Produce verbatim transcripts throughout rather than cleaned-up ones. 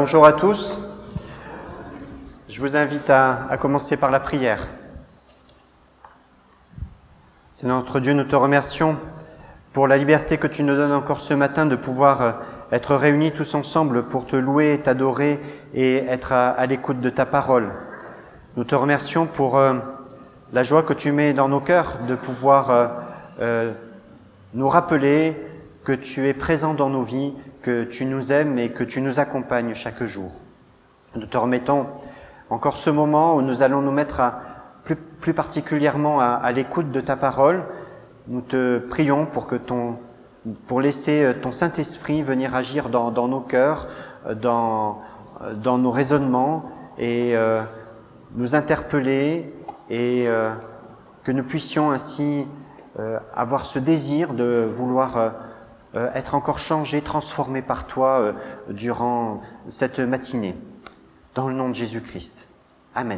bonjour à tous. Je vous invite à, à commencer par la prière. Seigneur notre Dieu, nous te remercions pour la liberté que tu nous donnes encore ce matin de pouvoir être réunis tous ensemble pour te louer, t'adorer et être à, à l'écoute de ta parole. Nous te remercions pour euh, la joie que tu mets dans nos cœurs de pouvoir euh, euh, nous rappeler que tu es présent dans nos vies, que tu nous aimes et que tu nous accompagnes chaque jour. Nous te remettons encore ce moment où nous allons nous mettre à, plus, plus particulièrement à, à l'écoute de ta parole. Nous te prions pour que ton, pour laisser ton Saint-Esprit venir agir dans, dans nos cœurs, dans, dans nos raisonnements et euh, nous interpeller et euh, que nous puissions ainsi euh, avoir ce désir de vouloir euh, Euh, être encore changé, transformé par toi euh, durant cette matinée. Dans le nom de Jésus-Christ. Amen.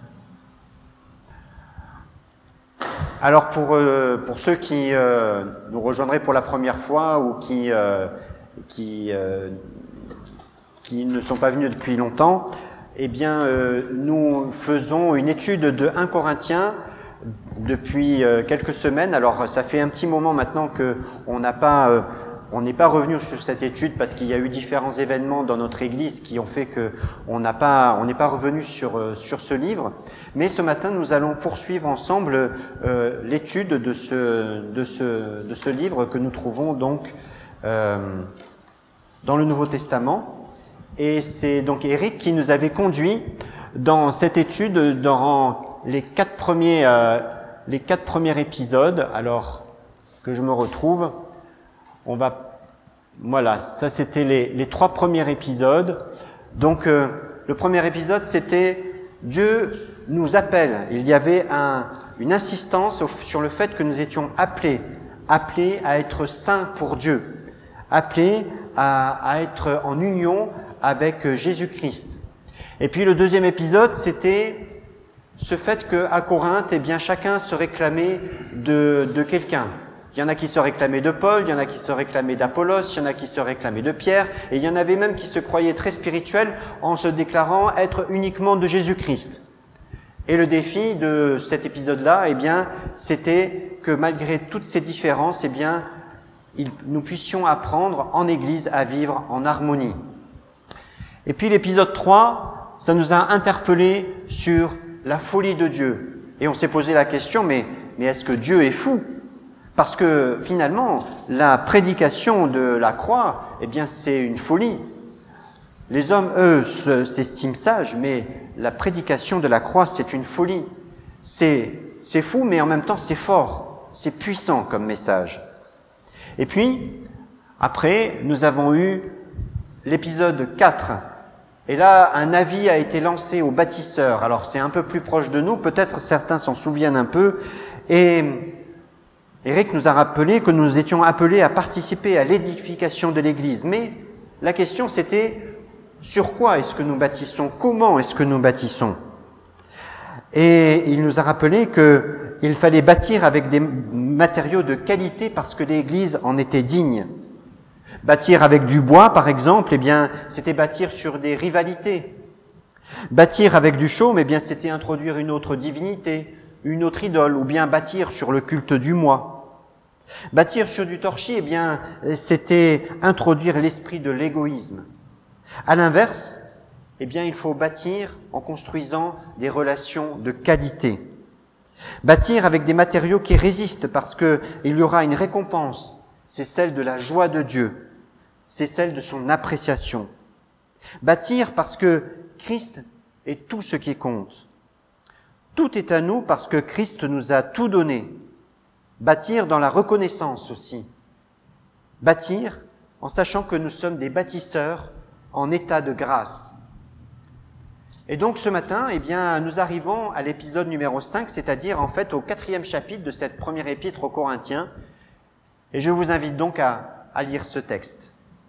Alors pour, euh, pour ceux qui euh, nous rejoindraient pour la première fois ou qui, euh, qui, euh, qui ne sont pas venus depuis longtemps, eh bien euh, nous faisons une étude de premier Corinthiens depuis euh, quelques semaines. Alors ça fait un petit moment maintenant que on n'a pas euh, on n'est pas revenu sur cette étude parce qu'il y a eu différents événements dans notre église qui ont fait que on n'a pas on n'est pas revenu sur euh, sur ce livre. Mais ce matin nous allons poursuivre ensemble euh, l'étude de ce de ce de ce livre que nous trouvons donc euh, dans le Nouveau Testament. Et c'est donc Eric qui nous avait conduit dans cette étude dans les quatre premiers, euh, les quatre premiers épisodes. Alors que je me retrouve, on va, voilà, ça c'était les, les trois premiers épisodes. Donc euh, le premier épisode c'était Dieu nous appelle. Il y avait un, une insistance sur le fait que nous étions appelés, appelés à être saints pour Dieu, appelés à, à être en union avec Jésus-Christ. Et puis le deuxième épisode c'était ce fait qu'à Corinthe, eh bien, chacun se réclamait de, de quelqu'un. Il y en a qui se réclamaient de Paul, il y en a qui se réclamaient d'Apollos, il y en a qui se réclamaient de Pierre, et il y en avait même qui se croyaient très spirituels en se déclarant être uniquement de Jésus-Christ. Et le défi de cet épisode-là, eh bien, c'était que malgré toutes ces différences, eh bien, il, nous puissions apprendre en Église à vivre en harmonie. Et puis l'épisode trois, ça nous a interpellés sur la folie de Dieu. Et on s'est posé la question, mais, mais est-ce que Dieu est fou? Parce que finalement, la prédication de la croix, eh bien, c'est une folie. Les hommes, eux, s'estiment sages, mais la prédication de la croix, c'est une folie. C'est, c'est fou, mais en même temps, c'est fort. C'est puissant comme message. Et puis, après, nous avons eu l'épisode quatre. Et là, un avis a été lancé aux bâtisseurs. Alors, c'est un peu plus proche de nous. Peut-être certains s'en souviennent un peu. Et Eric nous a rappelé que nous étions appelés à participer à l'édification de l'Église. Mais la question, c'était sur quoi est-ce que nous bâtissons? Comment est-ce que nous bâtissons? Et il nous a rappelé qu'il fallait bâtir avec des matériaux de qualité parce que l'Église en était digne. Bâtir avec du bois, par exemple, eh bien, c'était bâtir sur des rivalités. Bâtir avec du chaume, eh bien, c'était introduire une autre divinité, une autre idole, ou bien bâtir sur le culte du moi. Bâtir sur du torchis, eh bien, c'était introduire l'esprit de l'égoïsme. À l'inverse, eh bien, il faut bâtir en construisant des relations de qualité. Bâtir avec des matériaux qui résistent parce que il y aura une récompense. C'est celle de la joie de Dieu. C'est celle de son appréciation. Bâtir parce que Christ est tout ce qui compte. Tout est à nous parce que Christ nous a tout donné. Bâtir dans la reconnaissance aussi. Bâtir en sachant que nous sommes des bâtisseurs en état de grâce. Et donc ce matin, eh bien, nous arrivons à l'épisode numéro cinq, c'est-à-dire en fait au quatrième chapitre de cette première épître aux Corinthiens. Et je vous invite donc à, à lire ce texte.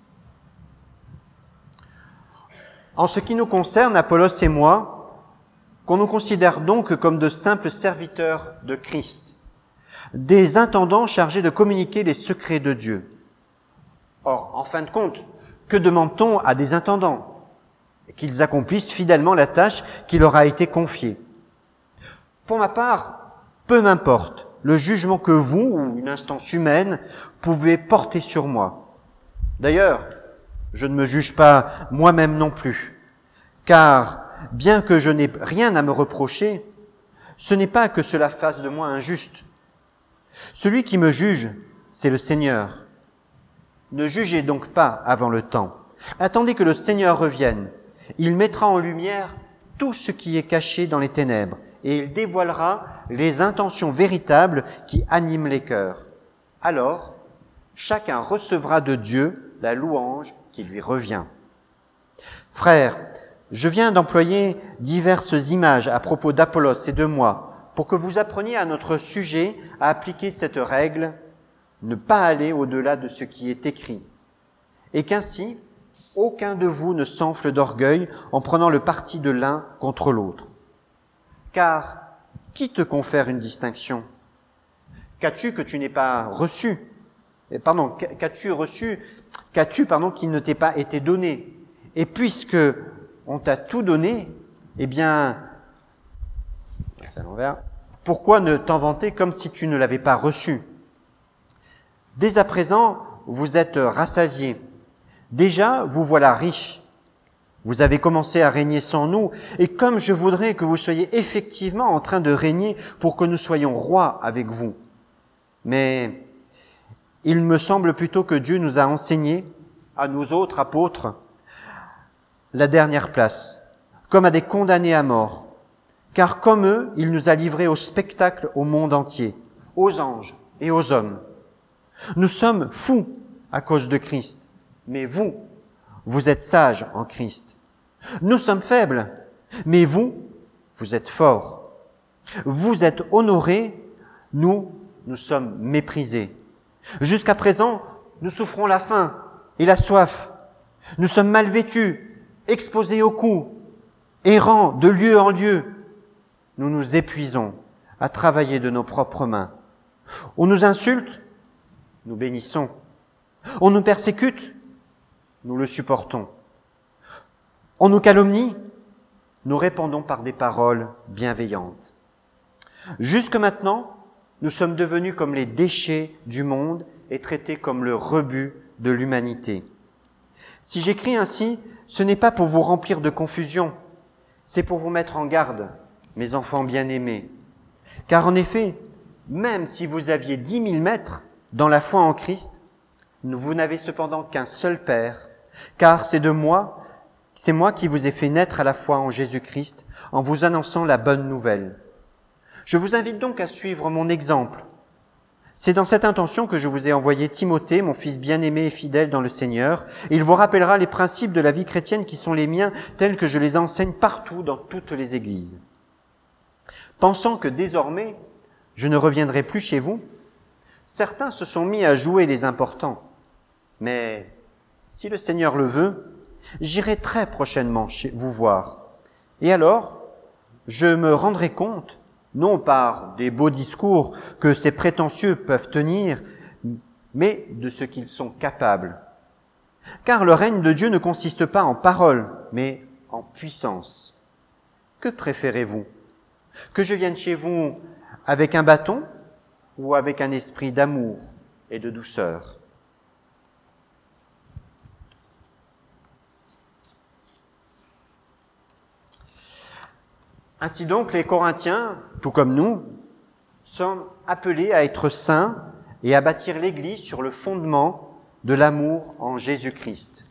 En ce qui nous concerne, Apollos et moi, qu'on nous considère donc comme de simples serviteurs de Christ, des intendants chargés de communiquer les secrets de Dieu. Or, en fin de compte, que demande-t-on à des intendants? qu'ils accomplissent fidèlement la tâche qui leur a été confiée. Pour ma part, peu m'importe le jugement que vous, ou une instance humaine, pouvez porter sur moi. D'ailleurs, je ne me juge pas moi-même non plus, car bien que je n'ai rien à me reprocher, ce n'est pas que cela fasse de moi injuste. Celui qui me juge, c'est le Seigneur. Ne jugez donc pas avant le temps. Attendez que le Seigneur revienne. Il mettra en lumière tout ce qui est caché dans les ténèbres et il dévoilera les intentions véritables qui animent les cœurs. Alors, chacun recevra de Dieu la louange qui lui revient. Frères, je viens d'employer diverses images à propos d'Apollos et de moi pour que vous appreniez à notre sujet à appliquer cette règle, ne pas aller au-delà de ce qui est écrit, et qu'ainsi, aucun de vous ne s'enfle d'orgueil en prenant le parti de l'un contre l'autre. Car qui te confère une distinction? Qu'as-tu que tu n'aies pas reçu? Pardon, qu'as-tu reçu? Qu'as-tu, pardon, qui ne t'ait pas été donné? Et puisque on t'a tout donné, eh bien, c'est à l'envers. Pourquoi ne t'en vanter comme si tu ne l'avais pas reçu? Dès à présent, vous êtes rassasiés. Déjà, vous voilà riches. Vous avez commencé à régner sans nous, et comme je voudrais que vous soyez effectivement en train de régner pour que nous soyons rois avec vous. Mais il me semble plutôt que Dieu nous a enseigné, à nous autres apôtres, la dernière place, comme à des condamnés à mort. Car comme eux, il nous a livrés au spectacle au monde entier, aux anges et aux hommes. Nous sommes fous à cause de Christ, mais vous, vous êtes sages en Christ. Nous sommes faibles, mais vous, vous êtes forts. Vous êtes honorés, nous, nous sommes méprisés. Jusqu'à présent, nous souffrons la faim et la soif. Nous sommes mal vêtus, exposés aux coups, errants de lieu en lieu. Nous nous épuisons à travailler de nos propres mains. On nous insulte, nous bénissons. On nous persécute, nous le supportons. On nous calomnie, nous répondons par des paroles bienveillantes. Jusque maintenant, nous sommes devenus comme les déchets du monde et traités comme le rebut de l'humanité. Si j'écris ainsi, ce n'est pas pour vous remplir de confusion, c'est pour vous mettre en garde, mes enfants bien-aimés. Car en effet, même si vous aviez dix mille maîtres dans la foi en Christ, vous n'avez cependant qu'un seul Père, car c'est de moi, c'est moi qui vous ai fait naître à la foi en Jésus-Christ, en vous annonçant la bonne nouvelle. Je vous invite donc à suivre mon exemple. C'est dans cette intention que je vous ai envoyé Timothée, mon fils bien-aimé et fidèle dans le Seigneur. Il vous rappellera les principes de la vie chrétienne qui sont les miens, tels que je les enseigne partout dans toutes les églises. Pensant que désormais, je ne reviendrai plus chez vous, certains se sont mis à jouer les importants. Mais si le Seigneur le veut, j'irai très prochainement chez vous voir. Et alors, je me rendrai compte, non par des beaux discours que ces prétentieux peuvent tenir, mais de ce qu'ils sont capables. Car le règne de Dieu ne consiste pas en paroles, mais en puissance. Que préférez-vous? Que je vienne chez vous avec un bâton ou avec un esprit d'amour et de douceur? Ainsi donc, les Corinthiens, tout comme nous, sont appelés à être saints et à bâtir l'Église sur le fondement de l'amour en Jésus-Christ.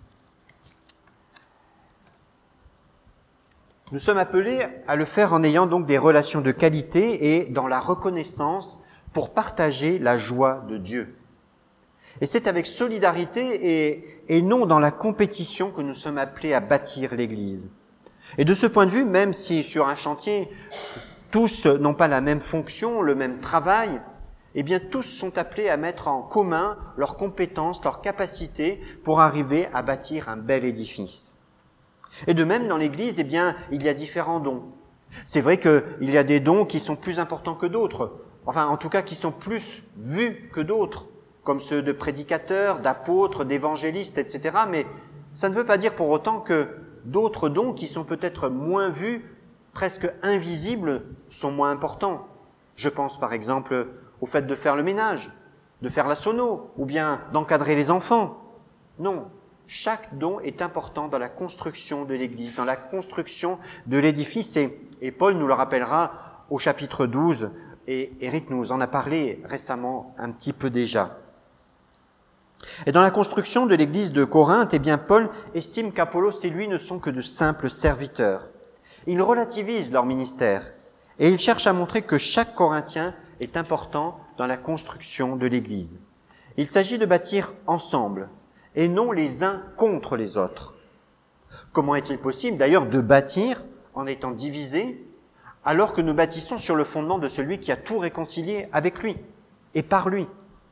Nous sommes appelés à le faire en ayant donc des relations de qualité et dans la reconnaissance pour partager la joie de Dieu. Et c'est avec solidarité et, et non dans la compétition que nous sommes appelés à bâtir l'Église. Et de ce point de vue, même si sur un chantier, tous n'ont pas la même fonction, le même travail, eh bien tous sont appelés à mettre en commun leurs compétences, leurs capacités pour arriver à bâtir un bel édifice. Et de même, dans l'Église, eh bien, il y a différents dons. C'est vrai qu'il y a des dons qui sont plus importants que d'autres, enfin en tout cas qui sont plus vus que d'autres, comme ceux de prédicateurs, d'apôtres, d'évangélistes, et cetera. Mais ça ne veut pas dire pour autant que d'autres dons qui sont peut-être moins vus, presque invisibles, sont moins importants. Je pense par exemple au fait de faire le ménage, de faire la sono, ou bien d'encadrer les enfants. Non, chaque don est important dans la construction de l'Église, dans la construction de l'édifice, et, et Paul nous le rappellera au chapitre douze, et Éric nous en a parlé récemment un petit peu déjà. Et dans la construction de l'église de Corinthe, eh bien, Paul estime qu'Apollos et lui ne sont que de simples serviteurs. Il relativise leur ministère et il cherche à montrer que chaque Corinthien est important dans la construction de l'église. Il s'agit de bâtir ensemble et non les uns contre les autres. Comment est-il possible d'ailleurs de bâtir en étant divisés alors que nous bâtissons sur le fondement de celui qui a tout réconcilié avec lui et par lui?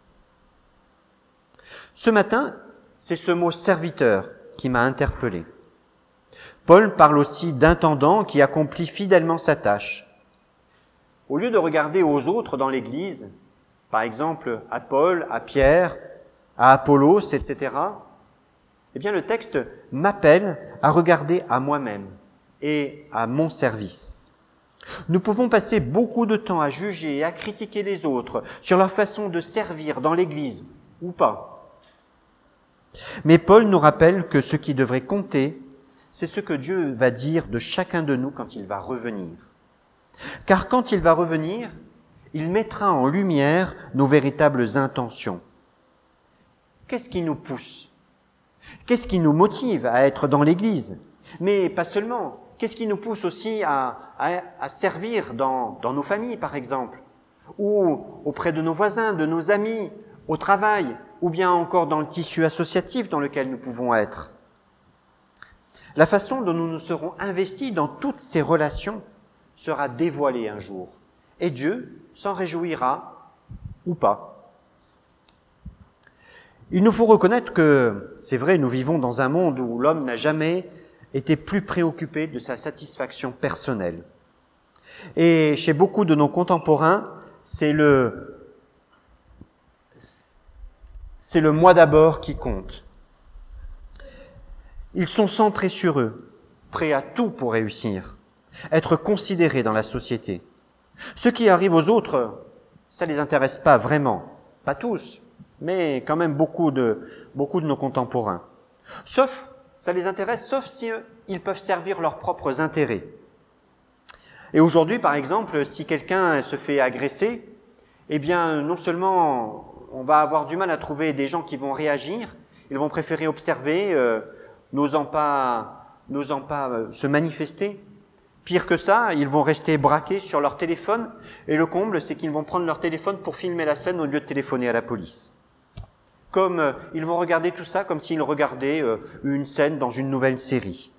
Ce matin, c'est ce mot « serviteur » qui m'a interpellé. Paul parle aussi d'intendant qui accomplit fidèlement sa tâche. Au lieu de regarder aux autres dans l'Église, par exemple à Paul, à Pierre, à Apollos, et cetera, eh bien le texte m'appelle à regarder à moi-même et à mon service. Nous pouvons passer beaucoup de temps à juger et à critiquer les autres sur leur façon de servir dans l'Église, ou pas. Mais Paul nous rappelle que ce qui devrait compter, c'est ce que Dieu va dire de chacun de nous quand il va revenir. Car quand il va revenir, il mettra en lumière nos véritables intentions. Qu'est-ce qui nous pousse? Qu'est-ce qui nous motive à être dans l'Église? Mais pas seulement. Qu'est-ce qui nous pousse aussi à, à, à servir dans, dans nos familles, par exemple, ou auprès de nos voisins, de nos amis, au travail, ou bien encore dans le tissu associatif dans lequel nous pouvons être. La façon dont nous nous serons investis dans toutes ces relations sera dévoilée un jour, et Dieu s'en réjouira ou pas. Il nous faut reconnaître que, c'est vrai, nous vivons dans un monde où l'homme n'a jamais été plus préoccupé de sa satisfaction personnelle. Et chez beaucoup de nos contemporains, c'est le C'est le moi d'abord qui compte. Ils sont centrés sur eux, prêts à tout pour réussir, être considérés dans la société. Ce qui arrive aux autres, ça les intéresse pas vraiment. Pas tous, mais quand même beaucoup de, beaucoup de nos contemporains. Sauf, ça les intéresse, sauf si euh, ils peuvent servir leurs propres intérêts. Et aujourd'hui, par exemple, si quelqu'un se fait agresser, eh bien, non seulement on va avoir du mal à trouver des gens qui vont réagir, ils vont préférer observer, euh, n'osant pas, n'osant pas euh, se manifester. Pire que ça, ils vont rester braqués sur leur téléphone, et le comble, c'est qu'ils vont prendre leur téléphone pour filmer la scène au lieu de téléphoner à la police. Comme euh, ils vont regarder tout ça comme s'ils regardaient euh, une scène dans une nouvelle série.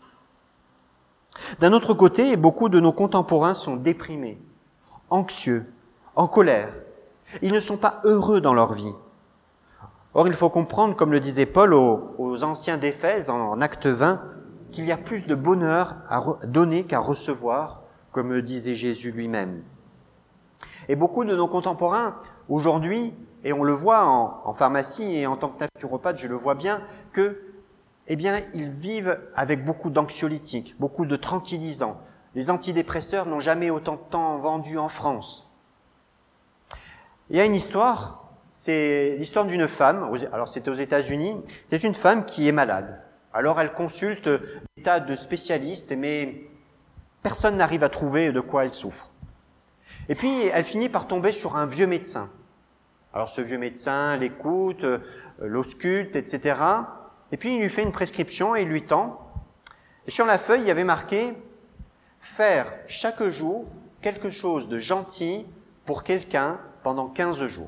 D'un autre côté, beaucoup de nos contemporains sont déprimés, anxieux, en colère. Ils ne sont pas heureux dans leur vie. Or, il faut comprendre, comme le disait Paul aux, aux anciens d'Éphèse en, en acte vingt, qu'il y a plus de bonheur à re, donner qu'à recevoir, comme le disait Jésus lui-même. Et beaucoup de nos contemporains, aujourd'hui, et on le voit en, en pharmacie et en tant que naturopathe, je le vois bien, que, eh bien, ils vivent avec beaucoup d'anxiolytiques, beaucoup de tranquillisants. Les antidépresseurs n'ont jamais autant de temps vendus en France. Il y a une histoire, c'est l'histoire d'une femme, alors c'était aux États-Unis, c'est une femme qui est malade. Alors elle consulte des tas de spécialistes, mais personne n'arrive à trouver de quoi elle souffre. Et puis elle finit par tomber sur un vieux médecin. Alors ce vieux médecin l'écoute, l'ausculte, et cetera. Et puis il lui fait une prescription et il lui tend. Et sur la feuille, il y avait marqué « Faire chaque jour quelque chose de gentil pour quelqu'un pendant quinze jours. »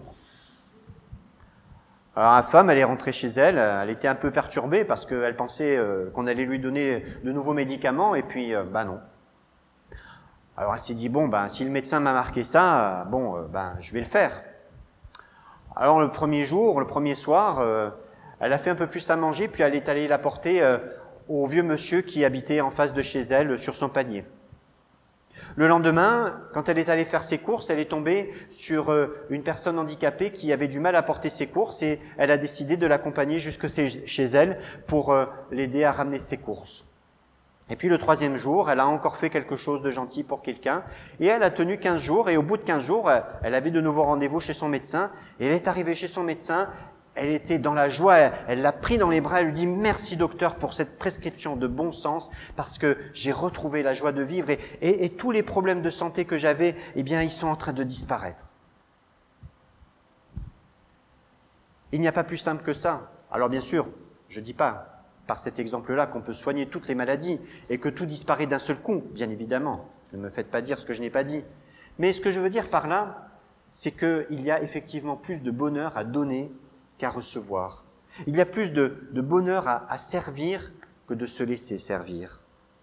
Alors la femme, elle est rentrée chez elle, elle était un peu perturbée parce qu'elle pensait euh, qu'on allait lui donner de nouveaux médicaments, et puis, euh, bah non. Alors elle s'est dit, bon, ben, si le médecin m'a marqué ça, bon, euh, ben, je vais le faire. Alors le premier jour, le premier soir, euh, elle a fait un peu plus à manger, puis elle est allée l'apporter euh, au vieux monsieur qui habitait en face de chez elle sur son panier. Le lendemain, quand elle est allée faire ses courses, elle est tombée sur une personne handicapée qui avait du mal à porter ses courses, et elle a décidé de l'accompagner jusque chez elle pour l'aider à ramener ses courses. Et puis le troisième jour, elle a encore fait quelque chose de gentil pour quelqu'un, et elle a tenu quinze jours, et au bout de quinze jours, elle avait de nouveau rendez-vous chez son médecin, et elle est arrivée chez son médecin, elle était dans la joie, elle l'a pris dans les bras, elle lui dit « Merci docteur pour cette prescription de bon sens, parce que j'ai retrouvé la joie de vivre, et, et, et tous les problèmes de santé que j'avais, eh bien, ils sont en train de disparaître. » Il n'y a pas plus simple que ça. Alors bien sûr, je ne dis pas par cet exemple-là qu'on peut soigner toutes les maladies et que tout disparaît d'un seul coup, bien évidemment. Ne me faites pas dire ce que je n'ai pas dit. Mais ce que je veux dire par là, c'est qu'il y a effectivement plus de bonheur à donner qu'à recevoir. Il y a plus de, de bonheur à, à servir que de se laisser servir.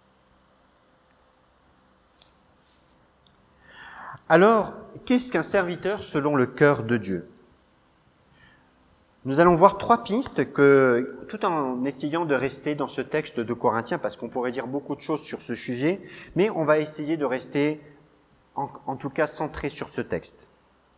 Alors, qu'est-ce qu'un serviteur selon le cœur de Dieu ? Nous allons voir trois pistes que, tout en essayant de rester dans ce texte de Corinthiens, parce qu'on pourrait dire beaucoup de choses sur ce sujet, mais on va essayer de rester, en, en tout cas, centré sur ce texte.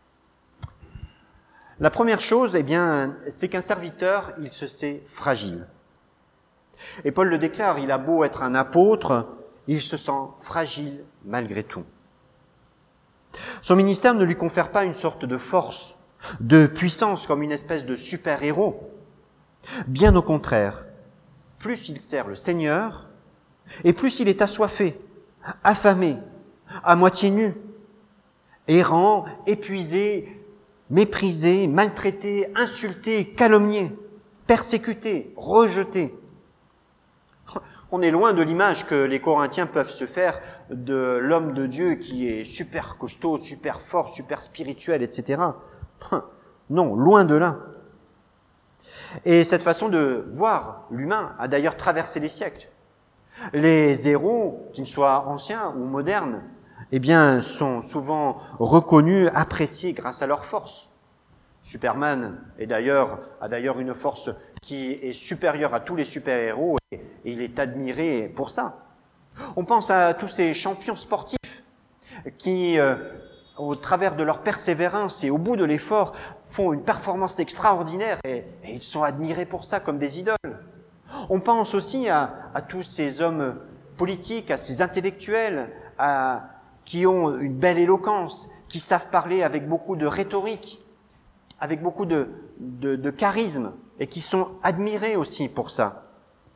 La première chose, eh bien, c'est qu'un serviteur, il se sait fragile. Et Paul le déclare, il a beau être un apôtre, il se sent fragile malgré tout. Son ministère ne lui confère pas une sorte de force, de puissance comme une espèce de super-héros. Bien au contraire, plus il sert le Seigneur, et plus il est assoiffé, affamé, à moitié nu, errant, épuisé, méprisé, maltraité, insulté, calomnié, persécuté, rejeté. On est loin de l'image que les Corinthiens peuvent se faire de l'homme de Dieu qui est super costaud, super fort, super spirituel, et cetera. Non, loin de là. Et cette façon de voir l'humain a d'ailleurs traversé les siècles. Les héros, qu'ils soient anciens ou modernes, eh bien, sont souvent reconnus, appréciés grâce à leur force. Superman est d'ailleurs, a d'ailleurs une force qui est supérieure à tous les super-héros et, et il est admiré pour ça. On pense à tous ces champions sportifs qui, euh, au travers de leur persévérance et au bout de l'effort, font une performance extraordinaire et, et ils sont admirés pour ça comme des idoles. On pense aussi à, à tous ces hommes politiques, à ces intellectuels, à, qui ont une belle éloquence, qui savent parler avec beaucoup de rhétorique, avec beaucoup de, de, de charisme, et qui sont admirés aussi pour ça.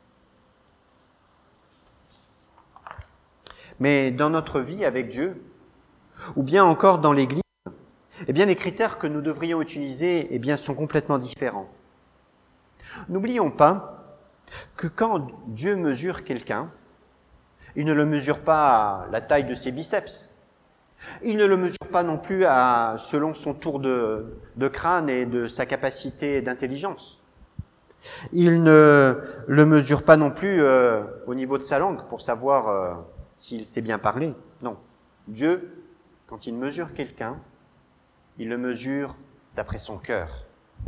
Mais dans notre vie avec Dieu, ou bien encore dans l'Église, eh bien les critères que nous devrions utiliser eh bien, sont complètement différents. N'oublions pas que quand Dieu mesure quelqu'un, il ne le mesure pas à la taille de ses biceps. Il ne le mesure pas non plus à, selon son tour de, de crâne et de sa capacité d'intelligence. Il ne le mesure pas non plus euh, au niveau de sa langue pour savoir euh, s'il sait bien parler. Non. Dieu, quand il mesure quelqu'un, il le mesure d'après son cœur.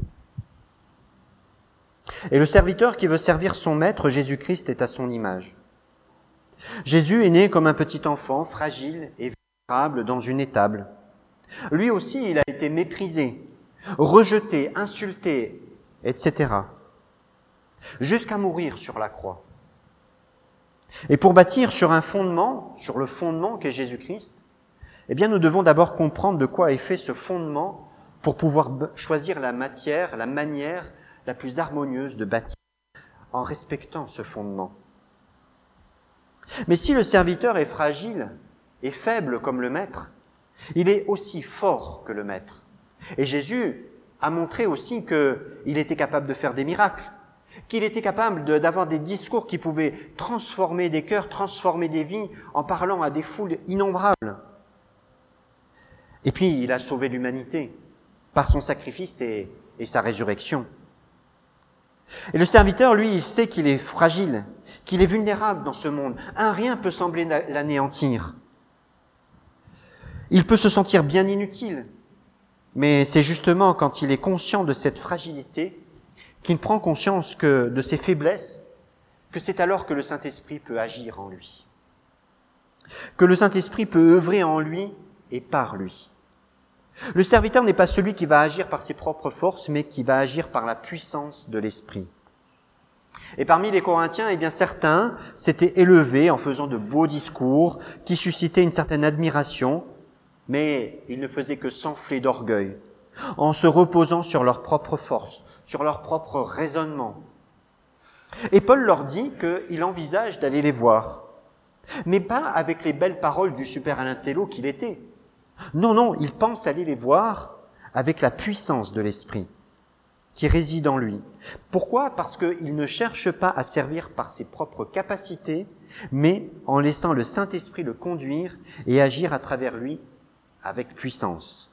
Et le serviteur qui veut servir son maître, Jésus-Christ, est à son image. Jésus est né comme un petit enfant, fragile et vulnérable dans une étable. Lui aussi, il a été méprisé, rejeté, insulté, et cetera, jusqu'à mourir sur la croix. Et pour bâtir sur un fondement, sur le fondement qu'est Jésus-Christ, eh bien, nous devons d'abord comprendre de quoi est fait ce fondement pour pouvoir choisir la matière, la manière la plus harmonieuse de bâtir en respectant ce fondement. Mais si le serviteur est fragile et faible comme le maître, il est aussi fort que le maître. Et Jésus a montré aussi qu'il était capable de faire des miracles, qu'il était capable de, d'avoir des discours qui pouvaient transformer des cœurs, transformer des vies en parlant à des foules innombrables. Et puis, il a sauvé l'humanité par son sacrifice et, et sa résurrection. Et le serviteur, lui, il sait qu'il est fragile, qu'il est vulnérable dans ce monde. Un rien peut sembler l'anéantir. Il peut se sentir bien inutile, mais c'est justement quand il est conscient de cette fragilité qu'il prend conscience que, de ses faiblesses, que c'est alors que le Saint-Esprit peut agir en lui. Que le Saint-Esprit peut œuvrer en lui et par lui. Le serviteur n'est pas celui qui va agir par ses propres forces, mais qui va agir par la puissance de l'Esprit. Et parmi les Corinthiens, eh bien, certains s'étaient élevés en faisant de beaux discours qui suscitaient une certaine admiration, mais ils ne faisaient que s'enfler d'orgueil, en se reposant sur leur propre force, sur leur propre raisonnement. Et Paul leur dit qu'il envisage d'aller les voir, mais pas avec les belles paroles du super intello qu'il était. Non, non, il pense aller les voir avec la puissance de l'esprit qui réside en lui. Pourquoi ? Parce qu'il ne cherche pas à servir par ses propres capacités, mais en laissant le Saint-Esprit le conduire et agir à travers lui avec puissance.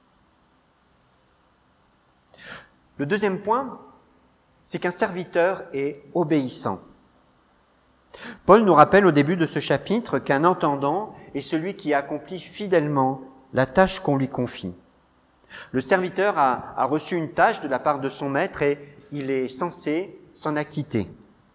Le deuxième point, c'est qu'un serviteur est obéissant. Paul nous rappelle au début de ce chapitre qu'un entendant est celui qui accomplit fidèlement la tâche qu'on lui confie. Le serviteur a, a reçu une tâche de la part de son maître et il est censé s'en acquitter.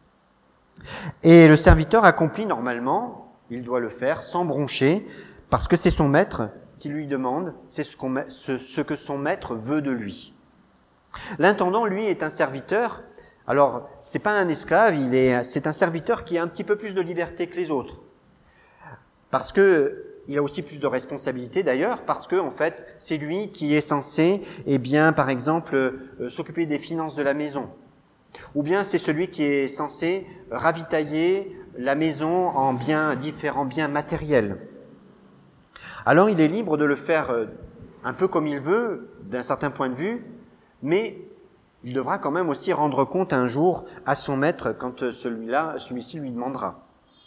Et le serviteur accomplit normalement, il doit le faire sans broncher, parce que c'est son maître qui lui demande, c'est ce, qu'on, ce, ce que son maître veut de lui. L'intendant, lui, est un serviteur. Alors, c'est pas un esclave, il est, c'est un serviteur qui a un petit peu plus de liberté que les autres. Parce que, il a aussi plus de responsabilités d'ailleurs, parce que, en fait, c'est lui qui est censé, eh bien, par exemple, euh, s'occuper des finances de la maison. Ou bien c'est celui qui est censé ravitailler la maison en biens, différents biens matériels. Alors, il est libre de le faire euh, un peu comme il veut, d'un certain point de vue, mais il devra quand même aussi rendre compte un jour à son maître quand celui-là, celui-ci lui demandera.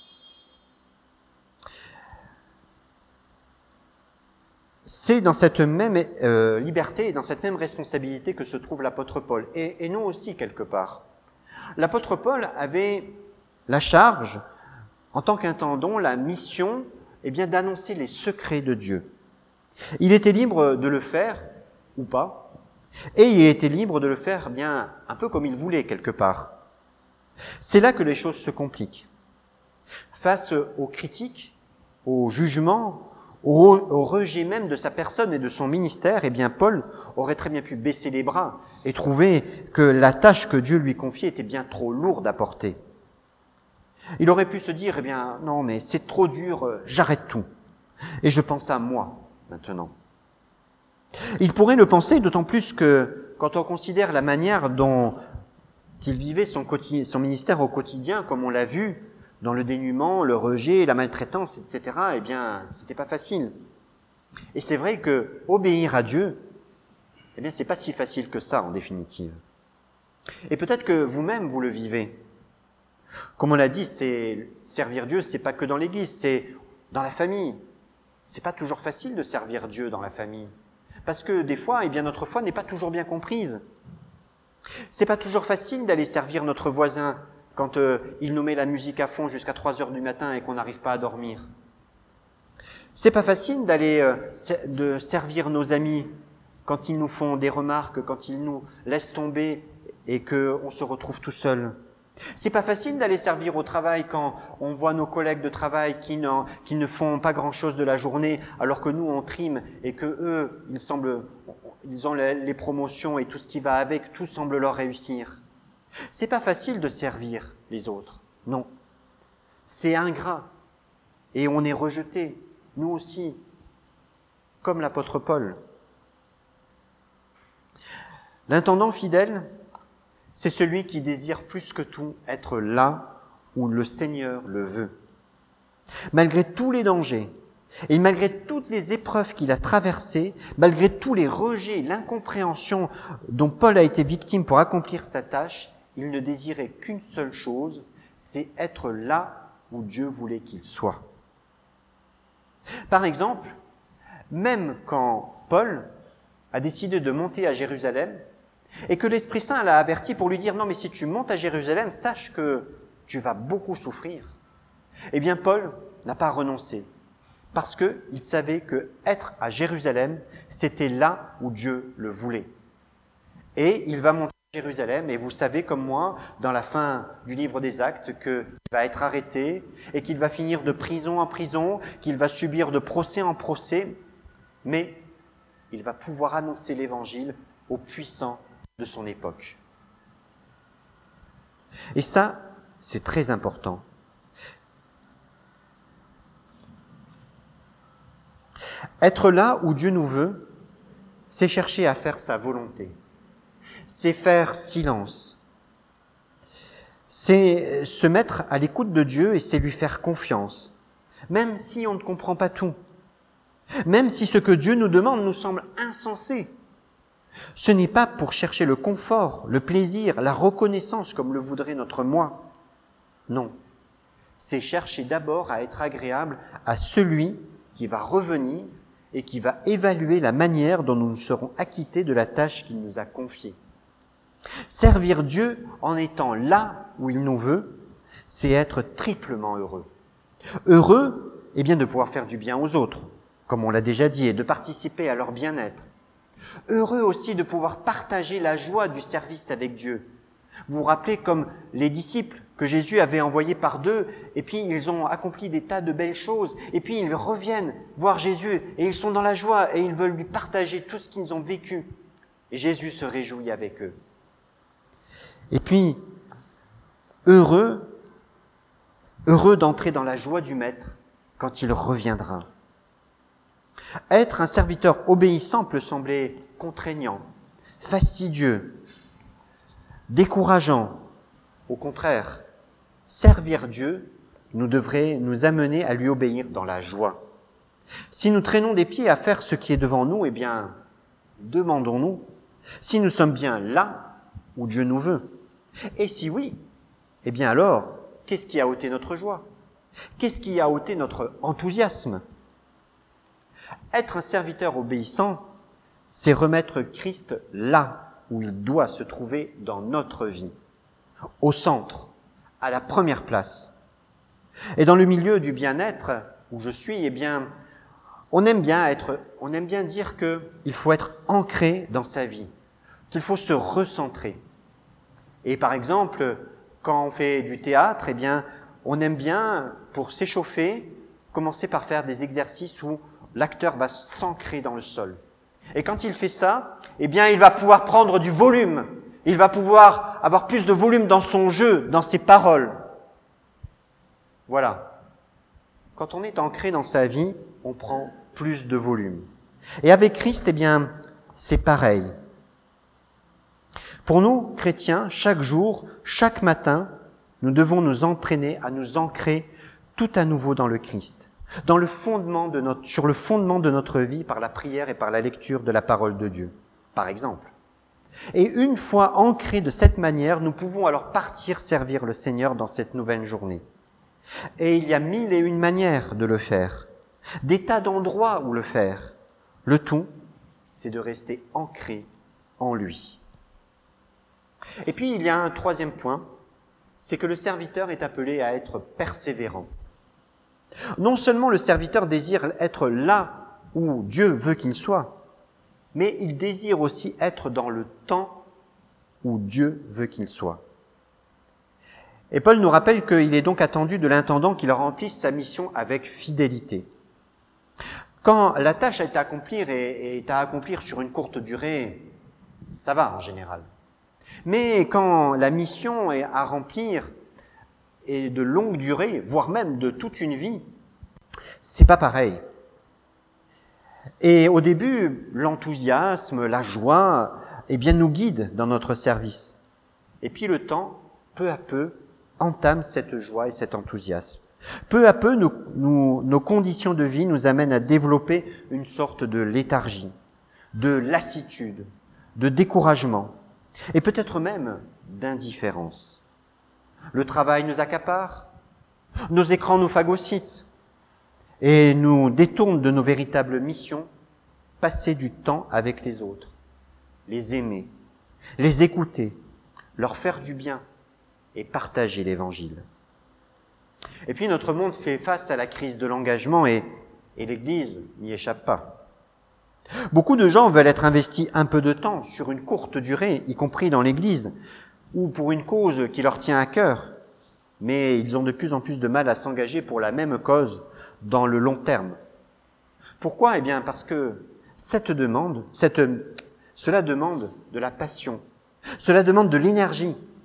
C'est dans cette même euh, liberté et dans cette même responsabilité que se trouve l'apôtre Paul, et, et nous aussi quelque part. L'apôtre Paul avait la charge, en tant qu'intendant, la mission, eh bien, d'annoncer les secrets de Dieu. Il était libre de le faire, ou pas, et il était libre de le faire bien un peu comme il voulait quelque part. C'est là que les choses se compliquent. Face aux critiques, aux jugements, au, au rejet même de sa personne et de son ministère, eh bien Paul aurait très bien pu baisser les bras et trouver que la tâche que Dieu lui confiait était bien trop lourde à porter. Il aurait pu se dire, eh bien non mais c'est trop dur, j'arrête tout et je pense à moi maintenant. Il pourrait le penser, d'autant plus que quand on considère la manière dont il vivait son, quotidien, son ministère au quotidien, comme on l'a vu, dans le dénuement, le rejet, la maltraitance, et cetera, eh bien, c'était pas facile. Et c'est vrai que obéir à Dieu, eh bien, c'est pas si facile que ça, en définitive. Et peut-être que vous-même, vous le vivez. Comme on l'a dit, c'est servir Dieu, c'est pas que dans l'église, c'est dans la famille. C'est pas toujours facile de servir Dieu dans la famille. Parce que des fois, eh bien, notre foi n'est pas toujours bien comprise. C'est pas toujours facile d'aller servir notre voisin quand euh, il nous met la musique à fond jusqu'à trois heures du matin et qu'on n'arrive pas à dormir. C'est pas facile d'aller euh, de servir nos amis quand ils nous font des remarques, quand ils nous laissent tomber et qu'on se retrouve tout seul. C'est pas facile d'aller servir au travail quand on voit nos collègues de travail qui, n'en, qui ne font pas grand-chose de la journée, alors que nous on trime et que eux, ils semblent, ils ont les, les promotions et tout ce qui va avec, tout semble leur réussir. C'est pas facile de servir les autres, non. C'est ingrat et on est rejeté, nous aussi, comme l'apôtre Paul. L'intendant fidèle, c'est celui qui désire plus que tout être là où le Seigneur le veut. Malgré tous les dangers et malgré toutes les épreuves qu'il a traversées, malgré tous les rejets, l'incompréhension dont Paul a été victime pour accomplir sa tâche, il ne désirait qu'une seule chose, c'est être là où Dieu voulait qu'il soit. Par exemple, même quand Paul a décidé de monter à Jérusalem, et que l'Esprit Saint l'a averti pour lui dire « Non, mais si tu montes à Jérusalem, sache que tu vas beaucoup souffrir. » Eh bien, Paul n'a pas renoncé, parce qu'il savait que être à Jérusalem, c'était là où Dieu le voulait. Et il va monter à Jérusalem, et vous savez comme moi, dans la fin du livre des Actes, qu'il va être arrêté, et qu'il va finir de prison en prison, qu'il va subir de procès en procès, mais il va pouvoir annoncer l'Évangile aux puissants de son époque. Et ça, c'est très important. Être là où Dieu nous veut, c'est chercher à faire sa volonté. C'est faire silence. C'est se mettre à l'écoute de Dieu et c'est lui faire confiance. Même si on ne comprend pas tout. Même si ce que Dieu nous demande nous semble insensé. Ce n'est pas pour chercher le confort, le plaisir, la reconnaissance comme le voudrait notre moi. Non. C'est chercher d'abord à être agréable à celui qui va revenir et qui va évaluer la manière dont nous nous serons acquittés de la tâche qu'il nous a confiée. Servir Dieu en étant là où il nous veut, c'est être triplement heureux. Heureux, eh bien, de pouvoir faire du bien aux autres, comme on l'a déjà dit, et de participer à leur bien-être. Heureux aussi de pouvoir partager la joie du service avec Dieu. Vous vous rappelez comme les disciples que Jésus avait envoyés par deux, et puis ils ont accompli des tas de belles choses, et puis ils reviennent voir Jésus, et ils sont dans la joie, et ils veulent lui partager tout ce qu'ils ont vécu. Et Jésus se réjouit avec eux. Et puis, heureux, heureux d'entrer dans la joie du Maître quand il reviendra. Être un serviteur obéissant peut sembler contraignant, fastidieux, décourageant. Au contraire, servir Dieu nous devrait nous amener à lui obéir dans la joie. Si nous traînons des pieds à faire ce qui est devant nous, eh bien, demandons-nous si nous sommes bien là où Dieu nous veut. Et si oui, eh bien alors, qu'est-ce qui a ôté notre joie? Qu'est-ce qui a ôté notre enthousiasme? Être un serviteur obéissant, c'est remettre Christ là où il doit se trouver dans notre vie, au centre, à la première place. Et dans le milieu du bien-être où je suis, eh bien, on aime bien être, on aime bien dire qu'il faut être ancré dans sa vie, qu'il faut se recentrer. Et par exemple, quand on fait du théâtre, eh bien, on aime bien, pour s'échauffer, commencer par faire des exercices où l'acteur va s'ancrer dans le sol. Et quand il fait ça, eh bien, il va pouvoir prendre du volume. Il va pouvoir avoir plus de volume dans son jeu, dans ses paroles. Voilà. Quand on est ancré dans sa vie, on prend plus de volume. Et avec Christ, eh bien, c'est pareil. Pour nous, chrétiens, chaque jour, chaque matin, nous devons nous entraîner à nous ancrer tout à nouveau dans le Christ, dans le fondement de notre, sur le fondement de notre vie par la prière et par la lecture de la parole de Dieu, par exemple. Et une fois ancrés de cette manière, nous pouvons alors partir servir le Seigneur dans cette nouvelle journée. Et il y a mille et une manières de le faire, des tas d'endroits où le faire. Le tout, c'est de rester ancré en lui. Et puis, il y a un troisième point, c'est que le serviteur est appelé à être persévérant. Non seulement le serviteur désire être là où Dieu veut qu'il soit, mais il désire aussi être dans le temps où Dieu veut qu'il soit. Et Paul nous rappelle qu'il est donc attendu de l'intendant qu'il remplisse sa mission avec fidélité. Quand la tâche est à accomplir et est à accomplir sur une courte durée, ça va en général. Mais quand la mission est à remplir et de longue durée, voire même de toute une vie, c'est pas pareil. Et au début, l'enthousiasme, la joie, eh bien, nous guident dans notre service. Et puis le temps, peu à peu, entame cette joie et cet enthousiasme. Peu à peu, nous, nous, nos conditions de vie nous amènent à développer une sorte de léthargie, de lassitude, de découragement, et peut-être même d'indifférence. Le travail nous accapare, nos écrans nous phagocytent, et nous détournent de nos véritables missions, passer du temps avec les autres, les aimer, les écouter, leur faire du bien et partager l'Évangile. Et puis notre monde fait face à la crise de l'engagement et, et l'Église n'y échappe pas. Beaucoup de gens veulent être investis un peu de temps, sur une courte durée, y compris dans l'Église, ou pour une cause qui leur tient à cœur, mais ils ont de plus en plus de mal à s'engager pour la même cause dans le long terme. Pourquoi ? Eh bien parce que cette demande, cette, cela demande de la passion, cela demande de l'énergie,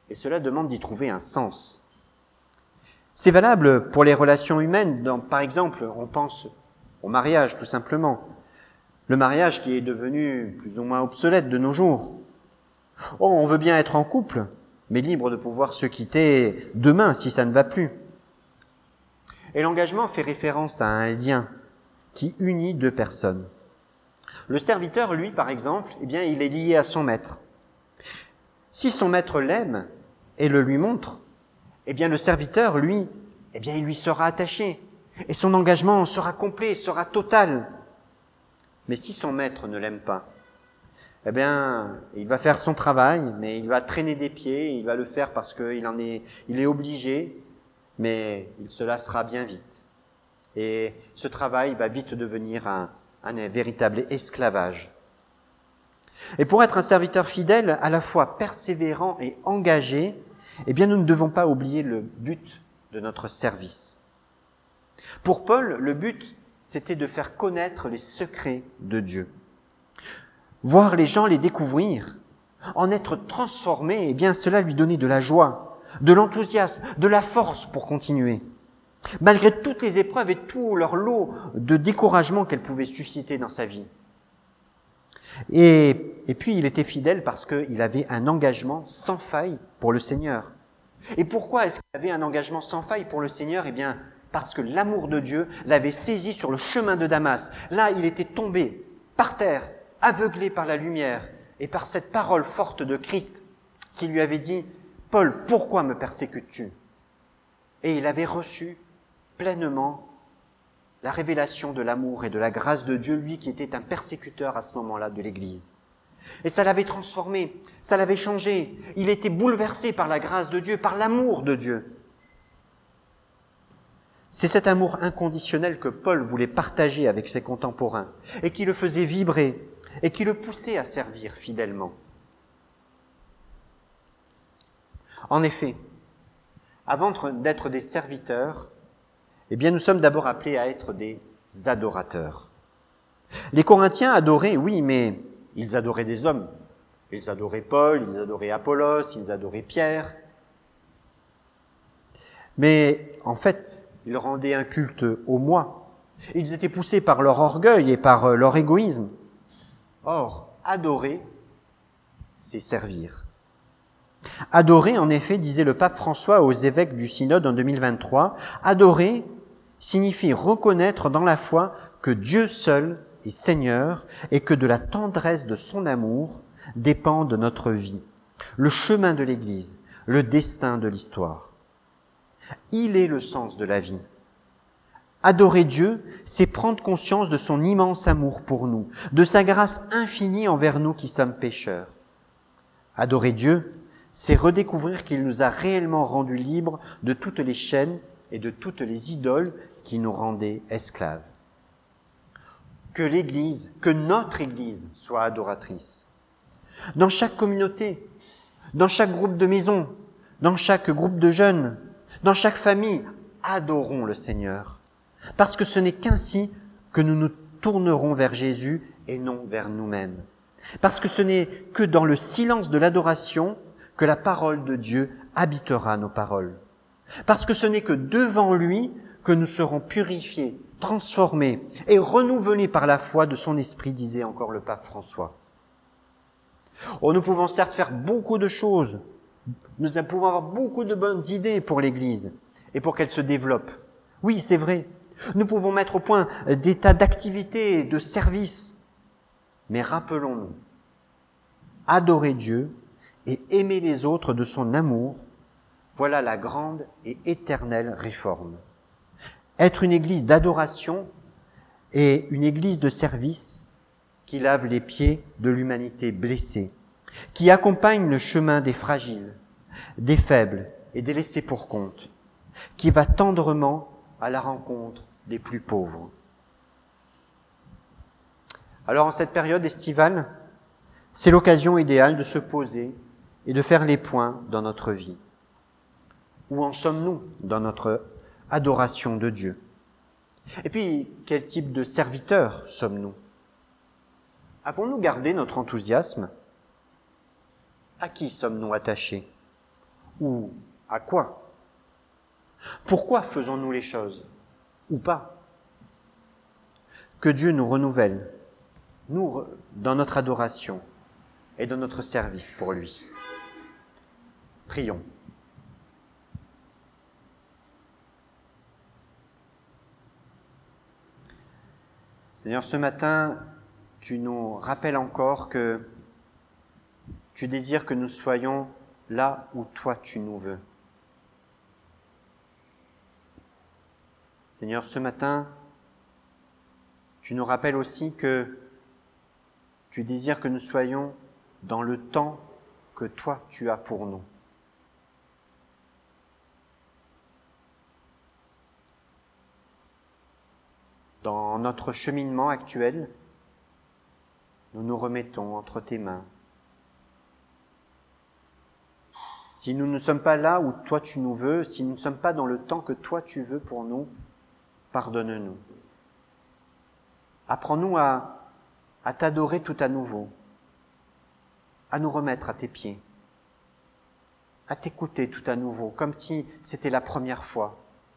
et cela demande d'y trouver un sens. C'est valable pour les relations humaines. Dans, par exemple, on pense au mariage, tout simplement. Le mariage qui est devenu plus ou moins obsolète de nos jours. Oh, on veut bien être en couple, mais libre de pouvoir se quitter demain si ça ne va plus. Et l'engagement fait référence à un lien qui unit deux personnes. Le serviteur, lui, par exemple, eh bien, il est lié à son maître. Si son maître l'aime et le lui montre, eh bien, le serviteur, lui, eh bien, il lui sera attaché. Et son engagement sera complet, sera total. Mais si son maître ne l'aime pas, eh bien, il va faire son travail, mais il va traîner des pieds, il va le faire parce qu'il en est, il est obligé, mais il se lassera bien vite. Et ce travail va vite devenir un, un véritable esclavage. Et pour être un serviteur fidèle, à la fois persévérant et engagé, eh bien, nous ne devons pas oublier le but de notre service. Pour Paul, le but, c'était de faire connaître les secrets de Dieu. Voir les gens les découvrir, en être transformés, eh bien, cela lui donnait de la joie, de l'enthousiasme, de la force pour continuer. Malgré toutes les épreuves et tout leur lot de découragement qu'elles pouvaient susciter dans sa vie. Et, et puis, il était fidèle parce qu'il avait un engagement sans faille pour le Seigneur. Et pourquoi est-ce qu'il avait un engagement sans faille pour le Seigneur ? Eh bien, parce que l'amour de Dieu l'avait saisi sur le chemin de Damas. Là, il était tombé par terre, aveuglé par la lumière et par cette parole forte de Christ qui lui avait dit « Paul, pourquoi me persécutes-tu » Et il avait reçu pleinement la révélation de l'amour et de la grâce de Dieu, lui qui était un persécuteur à ce moment-là de l'Église. Et ça l'avait transformé, ça l'avait changé. Il était bouleversé par la grâce de Dieu, par l'amour de Dieu. C'est cet amour inconditionnel que Paul voulait partager avec ses contemporains et qui le faisait vibrer et qui le poussait à servir fidèlement. En effet, avant d'être des serviteurs, eh bien, nous sommes d'abord appelés à être des adorateurs. Les Corinthiens adoraient, oui, mais ils adoraient des hommes. Ils adoraient Paul, ils adoraient Apollos, ils adoraient Pierre. Mais en fait, ils rendaient un culte au moi. Ils étaient poussés par leur orgueil et par leur égoïsme. Or, adorer, c'est servir. Adorer, en effet, disait le pape François aux évêques du synode en deux mille vingt-trois, adorer signifie reconnaître dans la foi que Dieu seul est Seigneur et que de la tendresse de son amour dépend de notre vie, le chemin de l'Église, le destin de l'histoire. Il est le sens de la vie. Adorer Dieu, c'est prendre conscience de son immense amour pour nous, de sa grâce infinie envers nous qui sommes pécheurs. Adorer Dieu, c'est redécouvrir qu'il nous a réellement rendus libres de toutes les chaînes et de toutes les idoles qui nous rendaient esclaves. Que l'Église, que notre Église soit adoratrice. Dans chaque communauté, dans chaque groupe de maison, dans chaque groupe de jeunes, dans chaque famille, adorons le Seigneur. Parce que ce n'est qu'ainsi que nous nous tournerons vers Jésus et non vers nous-mêmes. Parce que ce n'est que dans le silence de l'adoration que la parole de Dieu habitera nos paroles. Parce que ce n'est que devant lui que nous serons purifiés, transformés et renouvelés par la foi de son esprit, disait encore le pape François. Oh, nous pouvons certes faire beaucoup de choses, nous pouvons avoir beaucoup de bonnes idées pour l'Église et pour qu'elle se développe. Oui, c'est vrai. Nous pouvons mettre au point des tas d'activités, de services. Mais rappelons-nous, adorer Dieu et aimer les autres de son amour, voilà la grande et éternelle réforme. Être une église d'adoration et une église de service qui lave les pieds de l'humanité blessée, qui accompagne le chemin des fragiles, des faibles et des laissés pour compte, qui va tendrement à la rencontre des plus pauvres. Alors en cette période estivale, c'est l'occasion idéale de se poser et de faire les points dans notre vie. Où en sommes-nous dans notre adoration de Dieu? Et puis, quel type de serviteurs sommes-nous? Avons-nous gardé notre enthousiasme? À qui sommes-nous attachés? ou à quoi? Pourquoi faisons-nous les choses ou pas? Que Dieu nous renouvelle, nous, dans notre adoration et dans notre service pour lui. Prions. Seigneur, ce matin, tu nous rappelles encore que tu désires que nous soyons là où toi tu nous veux. Seigneur, ce matin, tu nous rappelles aussi que tu désires que nous soyons dans le temps que toi tu as pour nous. Dans notre cheminement actuel, nous nous remettons entre tes mains. Si nous ne sommes pas là où toi tu nous veux, si nous ne sommes pas dans le temps que toi tu veux pour nous, pardonne-nous. Apprends-nous à, à t'adorer tout à nouveau, à nous remettre à tes pieds, à t'écouter tout à nouveau, comme si c'était la première fois.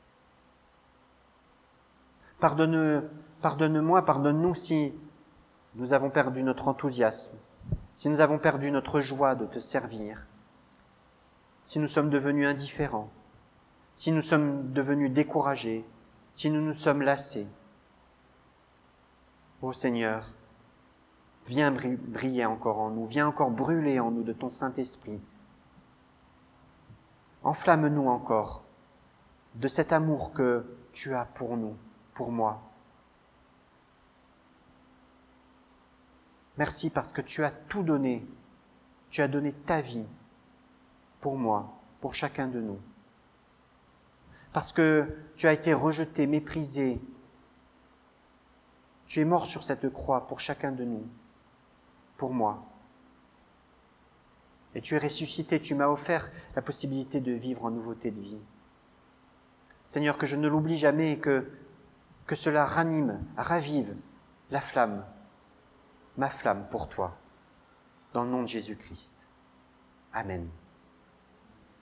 Pardonne, pardonne-moi, pardonne-nous si nous avons perdu notre enthousiasme, si nous avons perdu notre joie de te servir, si nous sommes devenus indifférents, si nous sommes devenus découragés, si nous nous sommes lassés. Ô Seigneur, viens briller encore en nous, viens encore brûler en nous de ton Saint-Esprit. Enflamme-nous encore de cet amour que tu as pour nous, pour moi. Merci parce que tu as tout donné. Tu as donné ta vie pour moi, pour chacun de nous. Parce que tu as été rejeté, méprisé. Tu es mort sur cette croix pour chacun de nous, pour moi. Et tu es ressuscité, tu m'as offert la possibilité de vivre en nouveauté de vie. Seigneur, que je ne l'oublie jamais et que que cela ranime, ravive la flamme, ma flamme pour toi, dans le nom de Jésus-Christ. Amen.